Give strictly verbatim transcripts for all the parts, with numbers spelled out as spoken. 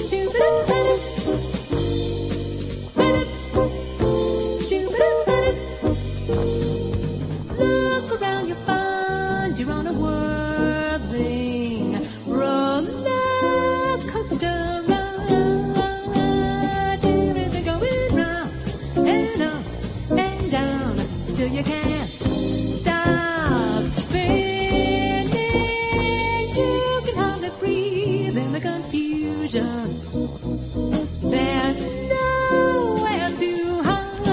Look around, you find you're on a whirling roller coaster ride. Everything going round and up and down till you can't stop spinning. You can hardly breathe in the confusion. There's nowhere to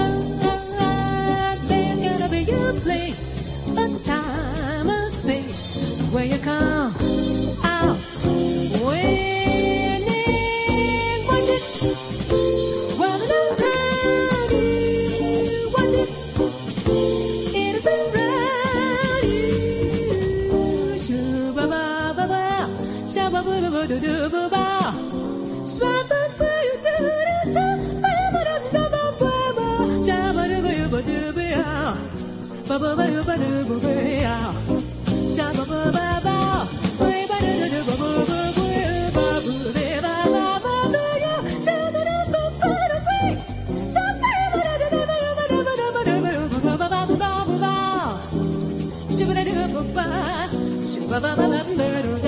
hide. There's gotta be a place, a time, a space where you come out winning. Watch it, rolling around you. Watch it, it is around you. Shoo-ba-ba-ba-ba, sha-ba-ba-ba-ba-da-da-ba-ba. Ba ba ba ba ba